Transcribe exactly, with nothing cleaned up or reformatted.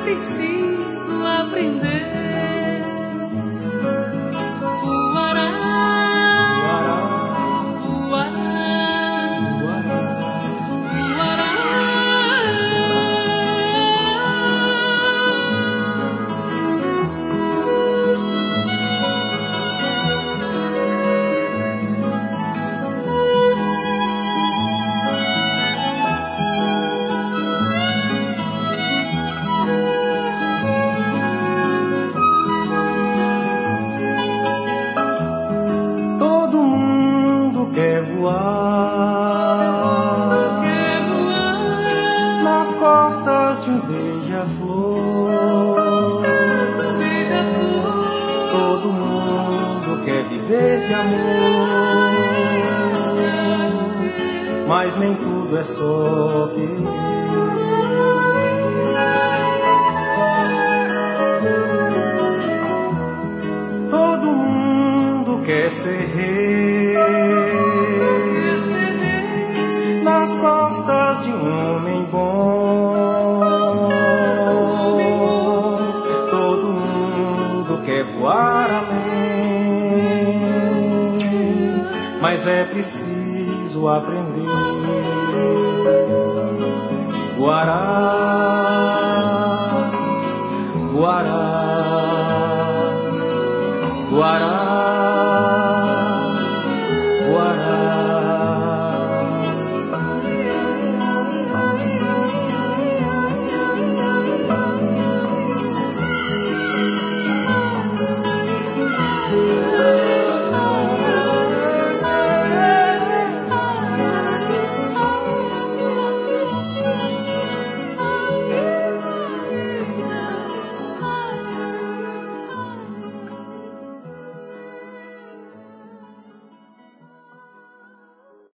preciso aprender. Nas costas de um beija-flor, Beija-flor. todo mundo quer viver de amor, mas nem tudo é só querer. Todo mundo quer ser rei nas costas de um homem bom. Todo mundo quer voar além, mas é preciso aprender. Voarás, voarás, voarás.